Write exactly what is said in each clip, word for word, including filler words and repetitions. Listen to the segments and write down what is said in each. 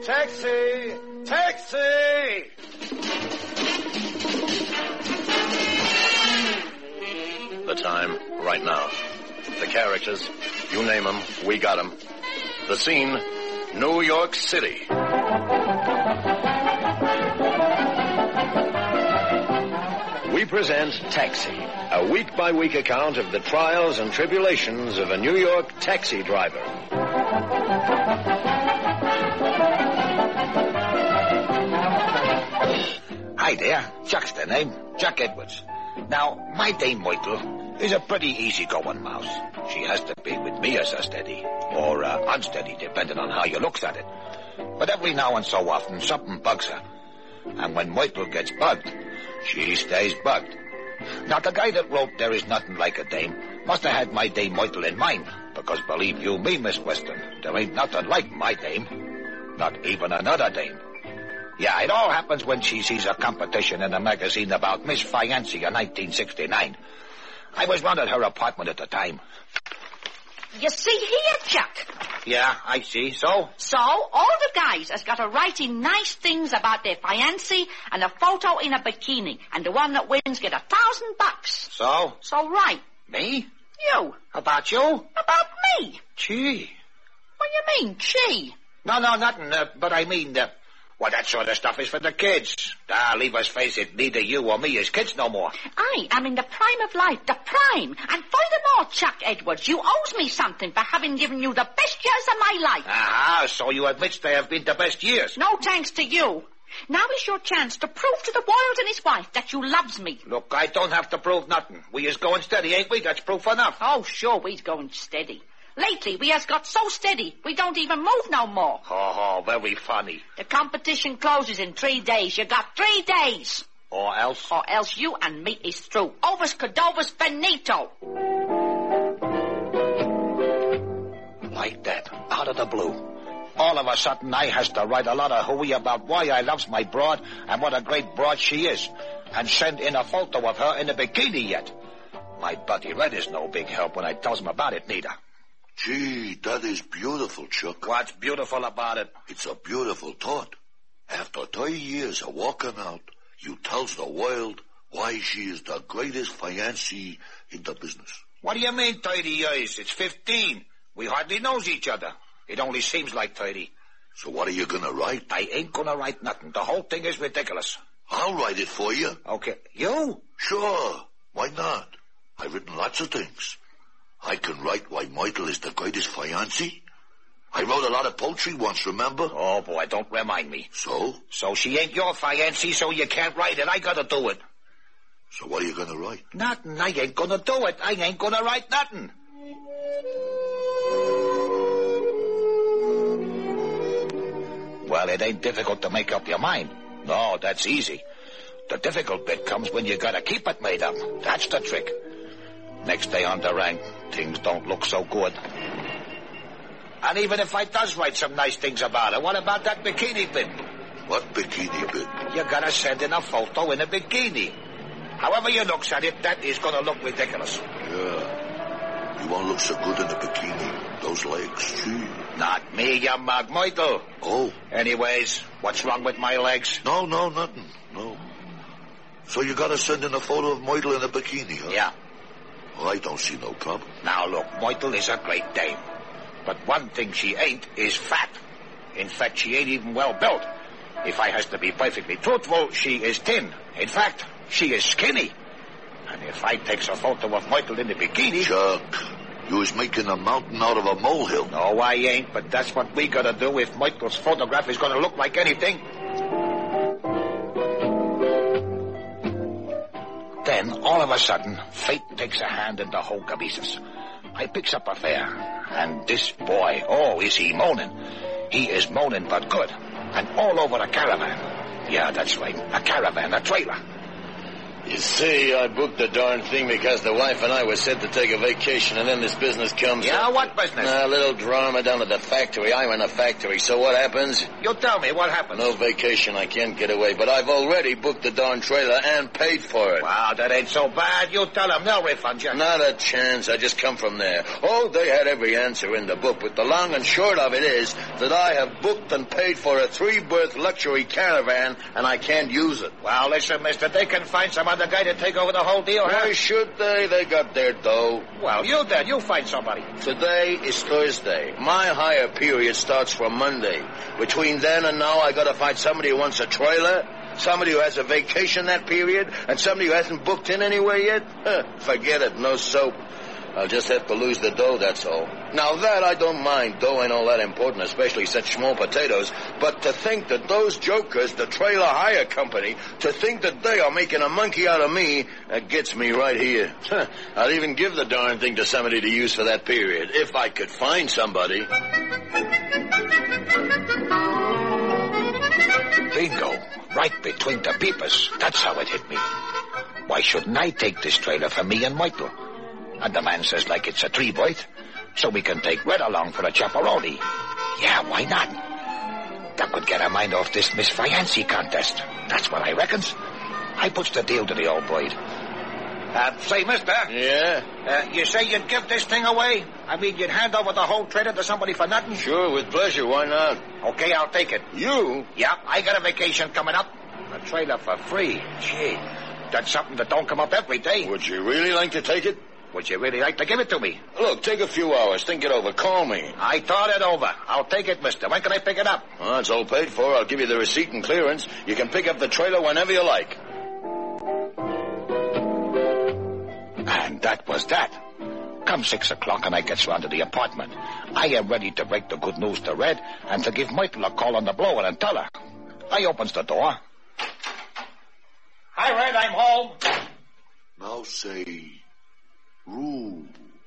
Taxi! Taxi! The time, right now. The characters, you name them, we got them. The scene, New York City. We present Taxi, a week-by-week account of the trials and tribulations of a New York taxi driver. Hi there, Chuck's the name, Chuck Edwards. Now, my dame Myrtle is a pretty easygoing mouse. She has to be with me as a steady, or uh, unsteady, depending on how you looks at it. But every now and so often, something bugs her. And when Myrtle gets bugged, she stays bugged. Now, the guy that wrote There Is Nothing Like a Dame must have had my dame Myrtle in mind, because believe you me, Miss Weston, there ain't nothing like my dame. Not even another dame. Yeah, it all happens when she sees a competition in a magazine about Miss Fiancée in nineteen sixty-nine. I was running her apartment at the time. You see here, Chuck? Yeah, I see. So? So, all the guys has got to writing nice things about their fiancé and a photo in a bikini, and the one that wins get a thousand bucks. So? So right. Me? You. About you? About me. Gee. What do you mean, gee? No, no, nothing, uh, but I mean, uh, well, that sort of stuff is for the kids. Ah, leave us face it, neither you or me is kids no more. I am in the prime of life, the prime. And furthermore, Chuck Edwards, you owes me something for having given you the best years of my life. Ah, so you admit they have been the best years. No thanks to you. Now is your chance to prove to the world and his wife that you loves me. Look, I don't have to prove nothing. We is going steady, ain't we? That's proof enough. Oh, sure, we's going steady. Lately, we has got so steady, we don't even move no more. Oh, oh, very funny. The competition closes in three days. You got three days. Or else? Or else you and me is through. Ovus Cordovus Benito. Like that, out of the blue. All of a sudden, I has to write a lot of hooey about why I loves my broad and what a great broad she is. And send in a photo of her in a bikini yet. My buddy Red is no big help when I tells him about it, neither. Gee, that is beautiful, Chuck. What's beautiful about it? It's a beautiful thought. After thirty years of walking out, you tells the world why she is the greatest fiancée in the business. What do you mean thirty years? It's fifteen. We hardly knows each other. It only seems like thirty. So what are you gonna write? I ain't gonna write nothing. The whole thing is ridiculous. I'll write it for you. Okay. You? Sure. Why not? I've written lots of things. I can write why Myrtle is the greatest fiancée. I wrote a lot of poetry once, remember? Oh, boy, don't remind me. So? So she ain't your fiancée, so you can't write it. I gotta do it. So what are you gonna write? Nothing. I ain't gonna do it. I ain't gonna write nothing. Well, it ain't difficult to make up your mind. No, that's easy. The difficult bit comes when you gotta keep it made up. That's the trick. Next day on the rank, things don't look so good. And even if I does write some nice things about her, what about that bikini bit? What bikini bit? You gotta send in a photo in a bikini. However you looks at it, that is gonna look ridiculous. Yeah. You won't look so good in a bikini. Those legs, gee. Not me, you mug, Myrtle. Oh. Anyways, what's wrong with my legs? No, no, nothing. No. So you gotta send in a photo of Myrtle in a bikini, huh? Yeah. Well, I don't see no problem. Now, look, Myrtle is a great dame. But one thing she ain't is fat. In fact, she ain't even well built. If I has to be perfectly truthful, she is thin. In fact, she is skinny. And if I takes a photo of Myrtle in the bikini... Chuck, you was making a mountain out of a molehill. No, I ain't, but that's what we gotta do if Myrtle's photograph is gonna look like anything. Then, all of a sudden, fate takes a hand in the whole cabezas. I picks up a fare, and this boy, oh, is he moaning. He is moaning but good, and all over a caravan. Yeah, that's right, a caravan, a trailer. You see, I booked the darn thing because the wife and I were set to take a vacation, and then this business comes Yeah, up. what business? A little drama down at the factory. I run a factory, so what happens? You tell me, what happened? No vacation, I can't get away, but I've already booked the darn trailer and paid for it. Wow, that ain't so bad. You tell them, they'll refund you. Not a chance. I just come from there. Oh, they had every answer in the book, but the long and short of it is that I have booked and paid for a three-berth luxury caravan, and I can't use it. Well, listen, mister, they can find some other guy to take over the whole deal, huh? Why should they? They got their dough. Well, you did. You find somebody. Today is Thursday. My hire period starts from Monday. Between then and now, I gotta find somebody who wants a trailer, somebody who has a vacation that period, and somebody who hasn't booked in anywhere yet. Huh, forget it. No soap. I'll just have to lose the dough, that's all. Now that I don't mind. Dough ain't all that important, especially such small potatoes. But to think that those jokers, the trailer hire company, to think that they are making a monkey out of me, that gets me right here. I'll even give the darn thing to somebody to use for that period, if I could find somebody. Bingo. Right between the peepers. That's how it hit me. Why shouldn't I take this trailer for me and Michael? And the man says like it's a three-berth, so we can take Red along for a chaperone. Yeah, why not? That would get our mind off this Miss Fiancée contest. That's what I reckons. I puts the deal to the old bird. Uh, say, mister. Yeah? Uh, you say you'd give this thing away? I mean, you'd hand over the whole trailer to somebody for nothing? Sure, with pleasure. Why not? Okay, I'll take it. You? Yeah, I got a vacation coming up. A trailer for free. Gee, that's something that don't come up every day. Would you really like to take it? Would you really like to give it to me? Look, take a few hours. Think it over. Call me. I thought it over. I'll take it, mister. When can I pick it up? Well, it's all paid for. I'll give you the receipt and clearance. You can pick up the trailer whenever you like. And that was that. Come six o'clock and I gets round to the apartment. I am ready to break the good news to Red and to give Michael a call on the blower and tell her. I opens the door. Hi, Red, I'm home. Now say... Roo.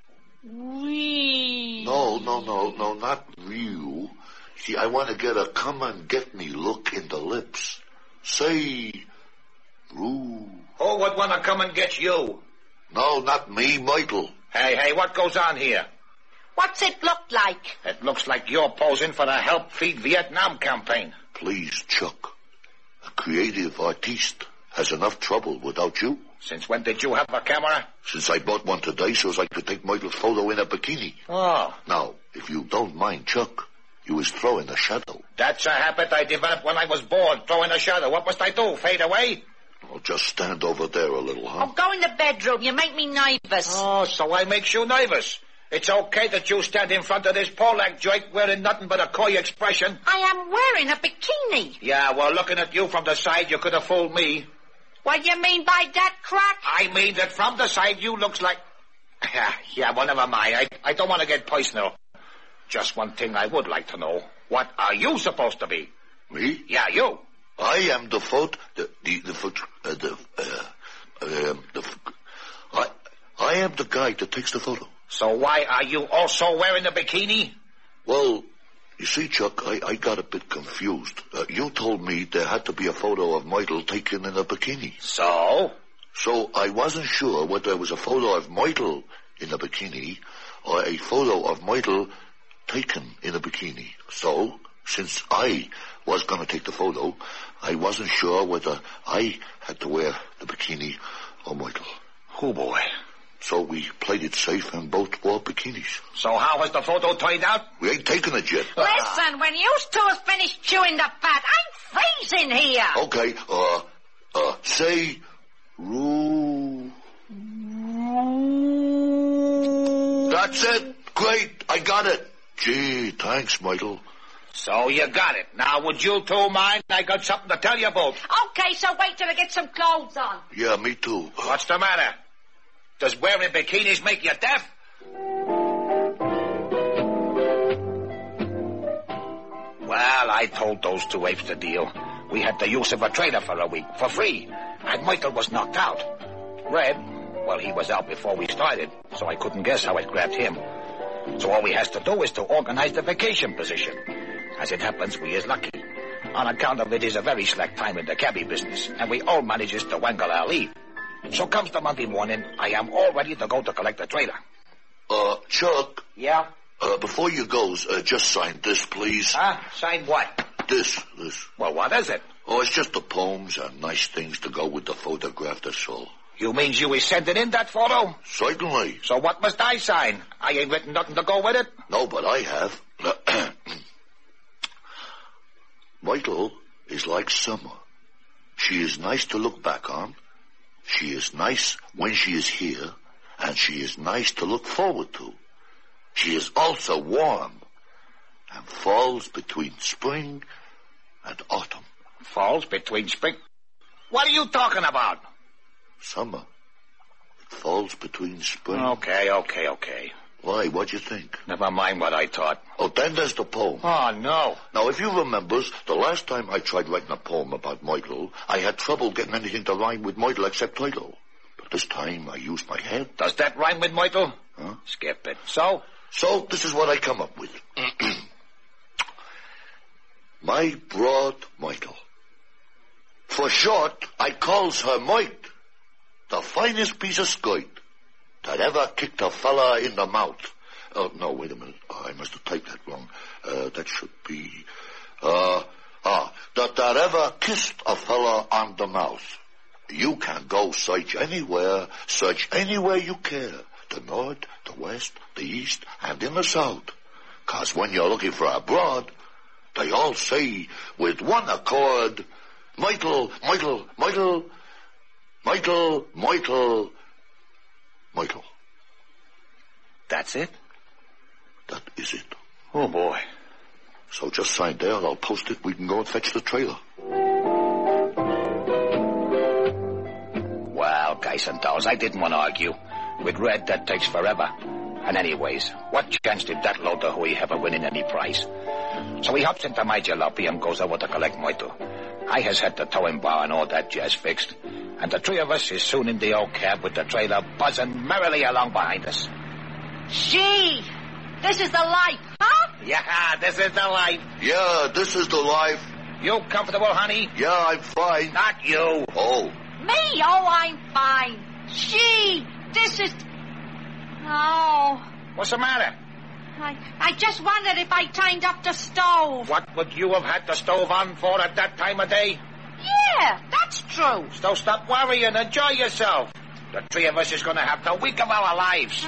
Wee. No, no, no, no, not real. See, I want to get a come and get me look in the lips. Say, Roo. Who would want to come and get you? No, not me, Michael. Hey, hey, what goes on here? What's it look like? It looks like you're posing for the Help Feed Vietnam campaign. Please, Chuck. A creative artiste has enough trouble without you. Since when did you have a camera? Since I bought one today so as I could take Michael's photo in a bikini. Oh. Now, if you don't mind, Chuck, you was throwing a shadow. That's a habit I developed when I was bored, throwing a shadow. What must I do, fade away? Well, just stand over there a little, huh? Oh, go in the bedroom. You make me nervous. Oh, so I makes you nervous. It's okay that you stand in front of this poor-leg joint wearing nothing but a coy expression. I am wearing a bikini. Yeah, well, looking at you from the side, you could have fooled me. What do you mean by that, Crack? I mean that from the side, you looks like... Yeah, yeah, well, never mind. I, I don't want to get personal. Just one thing I would like to know. What are you supposed to be? Me? Yeah, you. I am the photo... The... The... The... Photo, uh, the uh, um, the... I... I am the guy that takes the photo. So why are you also wearing a bikini? Well... You see, Chuck, I, I got a bit confused. Uh, you told me there had to be a photo of Michael taken in a bikini. So? So I wasn't sure whether it was a photo of Michael in a bikini or a photo of Michael taken in a bikini. So, since I was going to take the photo, I wasn't sure whether I had to wear the bikini or Michael. Oh, boy. So we played it safe and both wore bikinis. So how has the photo turned out? We ain't taking it yet. Listen, when you two have finished chewing the fat, I'm freezing here. Okay, uh, uh, say, Roo. That's it. Great. I got it. Gee, thanks, Michael. So you got it. Now, would you two mind? I got something to tell you both. Okay, so wait till I get some clothes on. Yeah, me too. What's the matter? Does wearing bikinis make you deaf? Well, I told those two apes the deal. We had the use of a trailer for a week, for free. And Michael was knocked out. Red, well, he was out before we started, so I couldn't guess how it grabbed him. So all we has to do is to organize the vacation position. As it happens, we is lucky. On account of it is a very slack time in the cabbie business, and we all manages to wangle our leave. So comes the Monday morning, I am all ready to go to collect the trailer. Uh, Chuck. Yeah? Uh, before you goes, uh, just sign this, please. Huh? Sign what? This, this. Well, what is it? Oh, it's just the poems and nice things to go with the photograph, that's all. You means you was sending in that photo? Certainly. So what must I sign? I ain't written nothing to go with it? No, but I have. Myrtle is like summer. She is nice to look back on. She is nice when she is here, and she is nice to look forward to. She is also warm and falls between spring and autumn. Falls between spring? What are you talking about? Summer. It falls between spring. Okay, okay, okay. Why, what'd you think? Never mind what I thought. Oh, then there's the poem. Oh, no. Now, if you remembers, the last time I tried writing a poem about Myrtle, I had trouble getting anything to rhyme with Myrtle except title. But this time I used my head. Does that rhyme with Myrtle? Huh? Skip it. So? So, this is what I come up with. My broad Myrtle. For short, I calls her Mite, the finest piece of skirt that ever kicked a fella in the mouth. Oh, no, wait a minute. Oh, I must have typed that wrong. Uh, that should be... Uh, ah, that that ever kissed a fella on the mouth. You can go search anywhere, search anywhere you care. The north, the west, the east, and in the south. 'Cause when you're looking for a broad, they all say with one accord, Myrtle, Myrtle, Myrtle, Myrtle, Myrtle, Myrtle. That's it? That is it. Oh, boy. So just sign there and I'll post it. We can go and fetch the trailer. Well, guys and dolls, I didn't want to argue. With Red, that takes forever. And anyways, what chance did that loader Hui ever winning any prize? So he hops into my jalopy and goes over to collect Myrtle. I has had the towing bar and all that jazz fixed. And the three of us is soon in the old cab with the trailer buzzing merrily along behind us. Gee, this is the life, huh? Yeah, this is the life. Yeah, this is the life. You comfortable, honey? Yeah, I'm fine. Not you. Oh. Me? Oh, I'm fine. Gee, this is... Oh, What's the matter? I, I just wondered if I turned up the stove. What would you have had the stove on for at that time of day? Yeah, that's true. So stop worrying. Enjoy yourself. The three of us is going to have the week of our lives.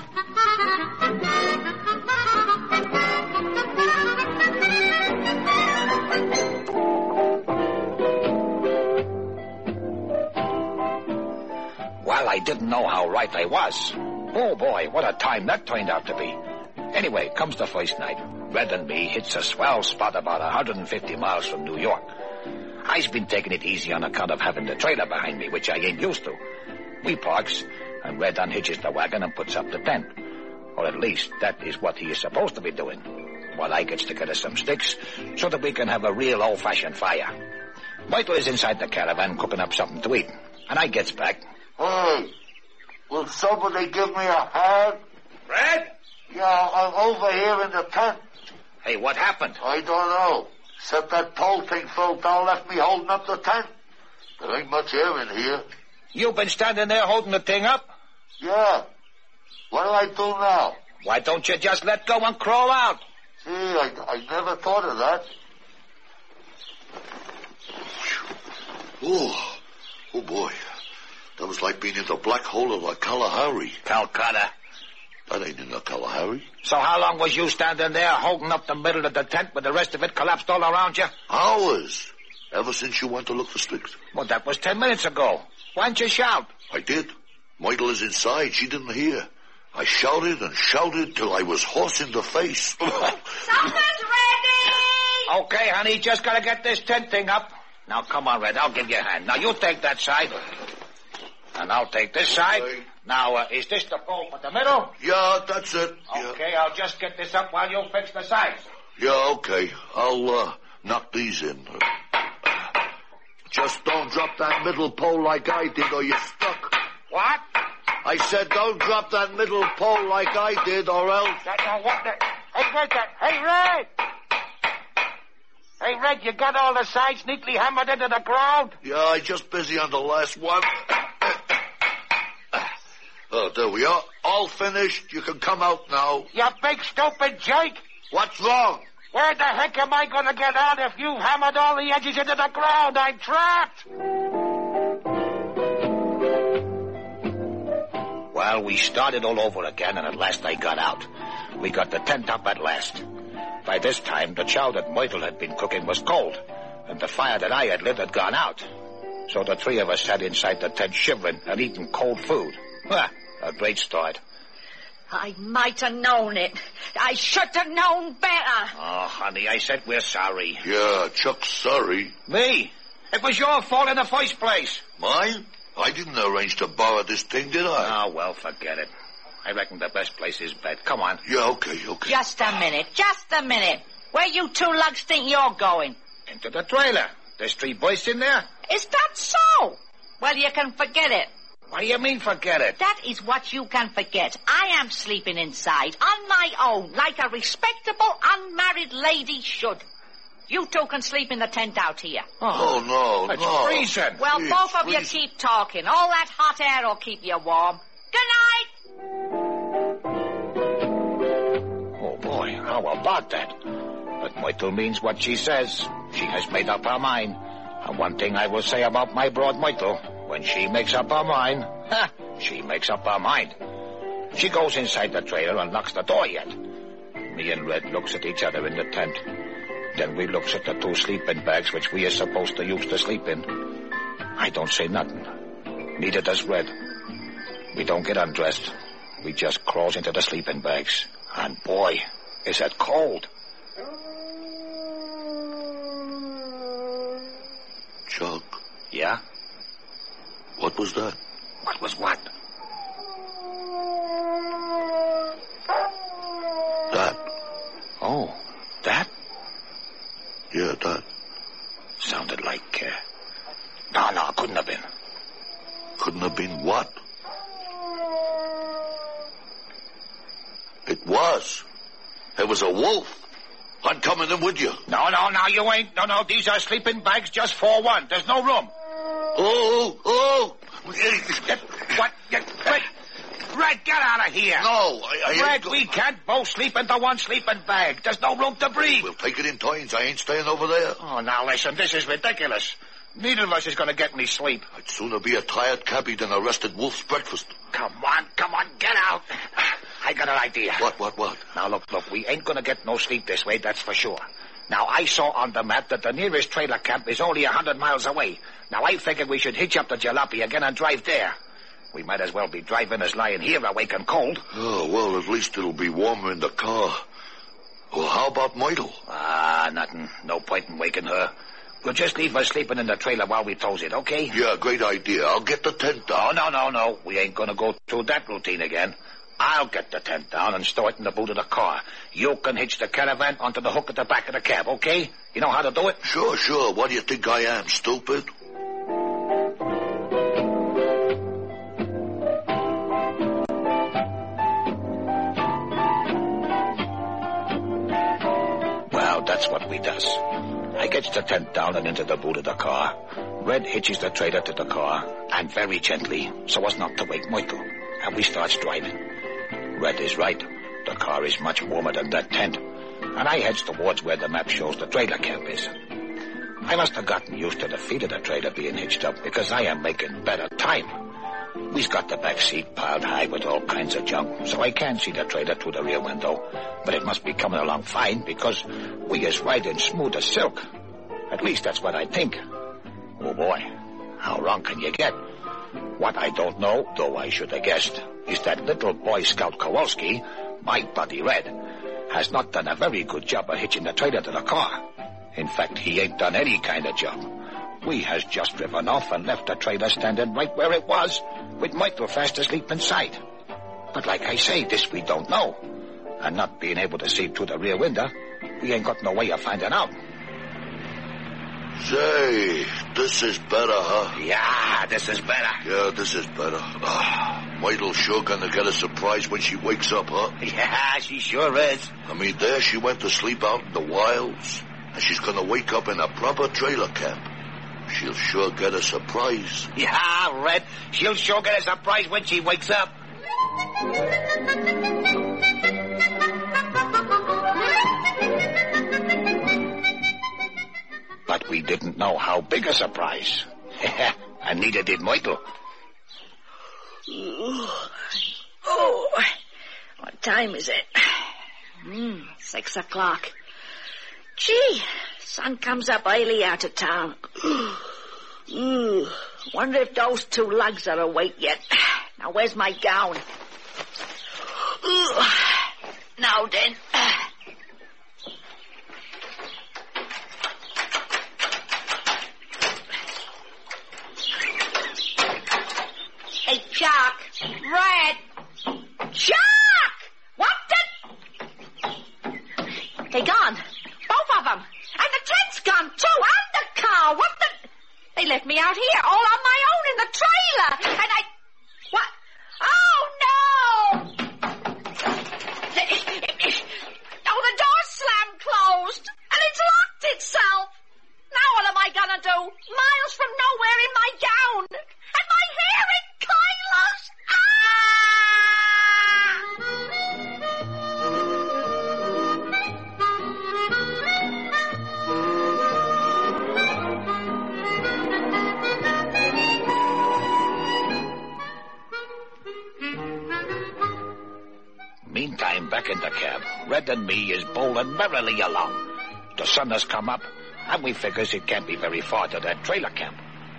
Well, I didn't know how right I was. Oh, boy, what a time that turned out to be. Anyway, comes the first night. Red and me hits a swell spot about one hundred fifty miles from New York. I's been taking it easy on account of having the trailer behind me, which I ain't used to. We parks, and Red unhitches the wagon and puts up the tent. Or at least, that is what he is supposed to be doing. While I gets together some sticks, so that we can have a real old-fashioned fire. Myrtle is inside the caravan cooking up something to eat. And I gets back. Hey, will somebody give me a hand? Red? Yeah, I'm over here in the tent. Hey, what happened? I don't know. Except that pole thing fell down, left me holding up the tent. There ain't much air in here. You've been standing there holding the thing up? Yeah. What do I do now? Why don't you just let go and crawl out? Gee, I, I never thought of that. Oh, oh boy. That was like being in the black hole of the Kalahari. Calcutta. That ain't in the Kalahari. So how long was you standing there holding up the middle of the tent with the rest of it collapsed all around you? Hours. Ever since you went to look for sticks. Well, that was ten minutes ago. Why didn't you shout? I did. Myrtle is inside. She didn't hear. I shouted and shouted till I was hoarse in the face. Supper's ready! Okay, honey, just gotta get this tent thing up. Now, come on, Red, I'll give you a hand. Now, you take that side. And I'll take this side. Okay. Now, uh, is this the pole for the middle? Yeah, that's it. Okay, Yeah, I'll just get this up while you fix the sides. yeah okay. I'll uh, knock these in. Just don't drop that middle pole like I did or you're stuck. What? I said don't drop that middle pole like I did or else... That, uh, what the... Hey, Red, that... Hey, Red! Hey, Red, you got all the sides neatly hammered into the ground? Yeah, I just busy on the last one. Oh, there we are. All finished. You can come out now. You big stupid Jake. What's wrong? Where the heck am I going to get out if you've hammered all the edges into the ground? I'm trapped. Well, we started all over again, and at last I got out. We got the tent up at last. By this time, the chow that Myrtle had been cooking was cold, and the fire that I had lit had gone out. So the three of us sat inside the tent shivering and eating cold food. Huh, a great start. I might have known it. I should have known better. Oh, honey, I said we're sorry. Yeah, Chuck's sorry. Me? It was your fault in the first place. Mine? I didn't arrange to borrow this thing, did I? Oh, well, forget it. I reckon the best place is bed. Come on. Yeah, okay, okay. Just a minute, just a minute. Where you two lugs think you're going? Into the trailer. There's three boys in there. Is that so? Well, you can forget it. What do you mean, forget it? That is what you can forget. I am sleeping inside, on my own, like a respectable unmarried lady should. You two can sleep in the tent out here. Oh, no, It's no. freezing. Well, Please, both of you please. keep talking. All that hot air will keep you warm. Good night! Oh, boy, how about that? But Myrtle means what she says. She has made up her mind. And one thing I will say about my broad Myrtle, when she makes up her mind, ha, she makes up her mind. She goes inside the trailer and locks the door yet. Me and Red looks at each other in the tent. Then we looks at the two sleeping bags which we are supposed to use to sleep in. I don't say nothing. Neither does Red. We don't get undressed. We just crawls into the sleeping bags. And boy, is it cold. Chuck, Yeah? what was that? What was what? That. Oh, that? Yeah, that. Sounded like, uh... No, no, couldn't have been. Couldn't have been what? It was. It was a wolf. I'm coming in with you. No, no, no, you ain't. No, no, these are sleeping bags just for one. There's no room. Oh, oh. Get, what? Get, Red, Red, get out of here. No, I, I Red, ain't go- we can't both sleep into one sleeping bag. There's no room to breathe. We'll take it in turns. I ain't staying over there. Oh, now listen, this is ridiculous. Neither of us is going to get any sleep. I'd sooner be a tired cabbie than a rested wolf's breakfast. Come on, come on, get out. I got an idea. What, what, what? Now, look, look, we ain't gonna get no sleep this way, that's for sure. Now, I saw on the map that the nearest trailer camp is only a hundred miles away. Now, I figured we should hitch up the jalopy again and drive there. We might as well be driving as lying here awake and cold. Oh, well, at least it'll be warmer in the car. Well, how about Myrtle? Ah, nothing. No point in waking her. We'll just leave her sleeping in the trailer while we tows it, okay? Yeah, great idea. I'll get the tent Oh, down. no, no, no. We ain't gonna go through that routine again. I'll get the tent down and store it in the boot of the car. You can hitch the caravan onto the hook at the back of the cab, okay? You know how to do it? Sure, sure. What do you think I am, stupid? Well, that's what we does. I gets the tent down and into the boot of the car. Red hitches the trailer to the car, and very gently, so as not to wake Myrtle. And we starts driving. Red is right. The car is much warmer than that tent. And I heads towards where the map shows the trailer camp is. I must have gotten used to the feet of the trailer being hitched up, because I am making better time. We've got the back seat piled high with all kinds of junk, so I can't see the trailer through the rear window. But it must be coming along fine, because we is riding smooth as silk. At least that's what I think. Oh, boy. How wrong can you get? What I don't know, though I should have guessed, is that little Boy Scout Kowalski, my buddy Red, has not done a very good job of hitching the trailer to the car. In fact, he ain't done any kind of job. We has just driven off and left the trailer standing right where it was, with Myrtle fast asleep inside. But like I say, this we don't know. And not being able to see through the rear window, we ain't got no way of finding out. Say, this is better, huh? Yeah, this is better. Yeah, this is better. Ah, Myrtle's sure gonna get a surprise when she wakes up, huh? Yeah, she sure is. I mean, there she went to sleep out in the wilds, and she's gonna wake up in a proper trailer camp. She'll sure get a surprise. Yeah, Red, she'll sure get a surprise when she wakes up. But we didn't know how big a surprise. And neither did Michael. Oh, what time is it? Hmm, six o'clock. Gee, sun comes up early out of town. Ooh, wonder if those two lugs are awake yet. Now, where's my gown? Ooh, now then. Hey, Jock. Red. Jock! What the... They gone. Both of them. And the tent's gone, too. And the car. What the... They left me out here all on my own in the trailer. And I... What? Oh, no! Oh, the door's slammed closed. And it's locked itself. Now what am I gonna do? Miles from nowhere in my gown. And my hair in coilers. Meantime, back in the cab, Red and me is bowling merrily along. The sun has come up, and we figures it can't be very far to that trailer camp.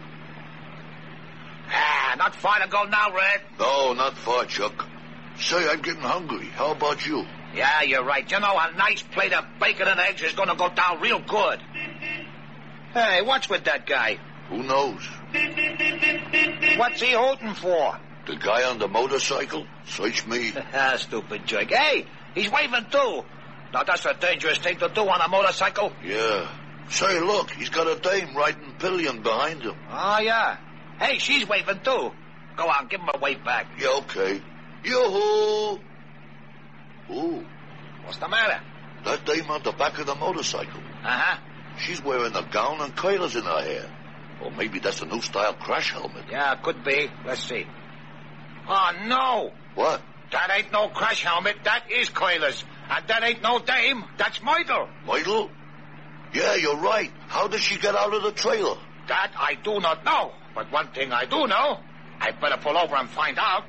Ah, not far to go now, Red. No, not far, Chuck. Say, I'm getting hungry. How about you? Yeah, you're right. You know, a nice plate of bacon and eggs is gonna go down real good. Hey, what's with that guy? Who knows? What's he holding for? The guy on the motorcycle? Search me. Ah, stupid jerk. Hey, he's waving too. Now, that's a dangerous thing to do on a motorcycle. Yeah. Say, look, he's got a dame riding pillion behind him. Oh, yeah. Hey, she's waving too. Go on, give him a wave back. Yeah, okay. Yoo-hoo! Ooh, What's the matter? that dame on the back of the motorcycle. Uh-huh. She's wearing a gown and coilers in her hair. Or maybe that's a new style crash helmet. Yeah, could be. Let's see. Oh, no. What? That ain't no crash helmet. That is coilers. And that ain't no dame. That's Myrtle. Myrtle? Yeah, you're right. How did she get out of the trailer? That I do not know. But one thing I do know, I'd better pull over and find out.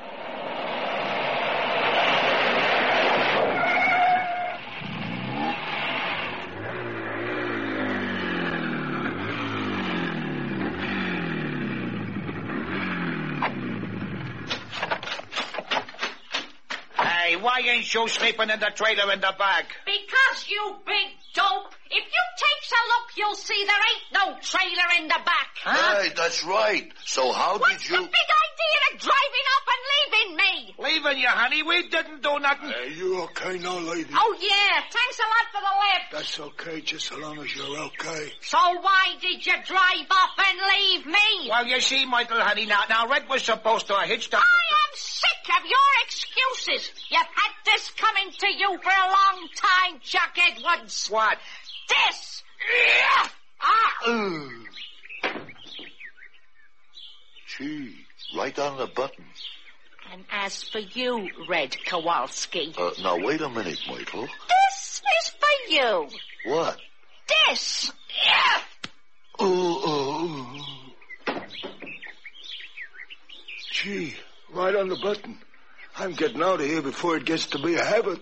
Hey, why ain't you sleeping in the trailer in the back? Because, you big dope. If you takes a look, you'll see there ain't no trailer in the back. Huh? Hey, that's right. So how What's did you... the big idea of driving off and leaving me? Leaving you, honey. We didn't do nothing. Are you okay now, lady? Oh, yeah. Thanks a lot for the lift. That's okay, just so long as you're okay. So why did you drive off and leave me? Well, you see, Michael, honey, now, now, Red was supposed to have hitched up... I am sick of your excuses. You've had this coming to you for a long time, Chuck Edwards. What? This! Ah! Gee, right on the button. And as for you, Red Kowalski, Uh, now, wait a minute, Myrtle. this is for you. What? This! Oh, oh, oh. Gee, right on the button. I'm getting out of here before it gets to be a habit.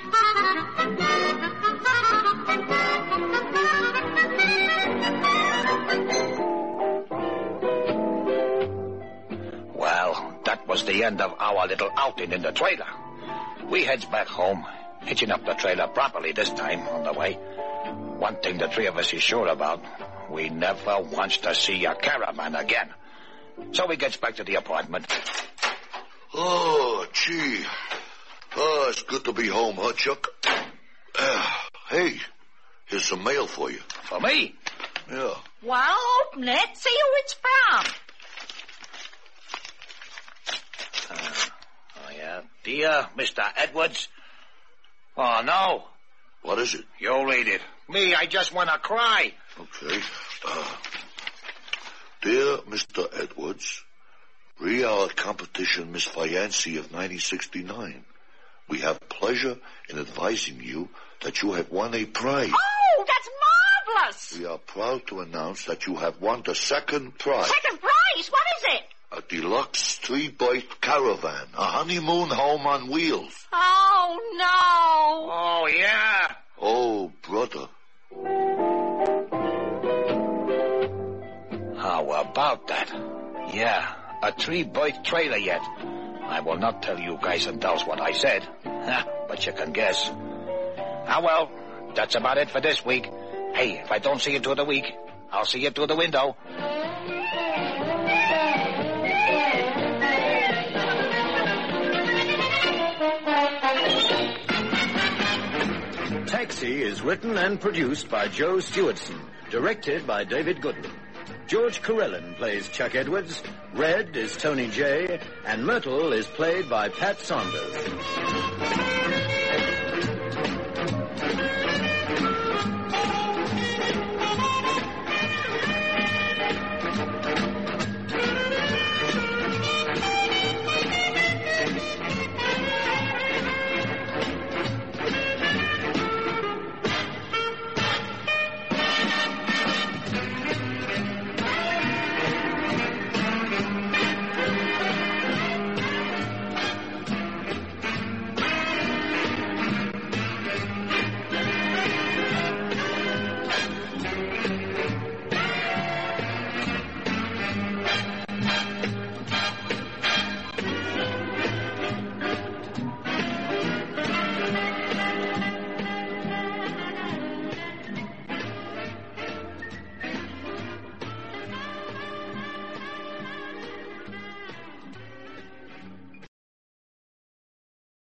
Well, that was the end of our little outing in the trailer. We heads back home, hitching up the trailer properly this time on the way. One thing the three of us is sure about, we never wants to see a caravan again. So we gets back to the apartment. Oh, gee. Oh, it's good to be home, huh, Chuck? Uh, hey, here's some mail for you. For me? Yeah. Well, open it. See who it's from. Oh, yeah. Dear Mister Edwards. Oh, no. What is it? You read it. Me, I just want to cry. Okay. Uh, Dear Mister Edwards, We are a competition Miss Fiancée of nineteen sixty-nine. We have pleasure in advising you that you have won a prize. Oh, that's marvelous! We are proud to announce that you have won the second prize. Second prize? What is it? A deluxe three-berth caravan, a honeymoon home on wheels. Oh, no. Oh, yeah. Oh, brother. How about that? Yeah, a three-berth trailer yet. I will not tell you guys and dolls what I said, but you can guess. Ah, well, that's about it for this week. Hey, if I don't see you through the week, I'll see you through the window. Taxi is written and produced by Joe Stewardson, directed by David Goodman. George Carellin plays Chuck Edwards, Red is Tony Jay, and Myrtle is played by Pat Saunders.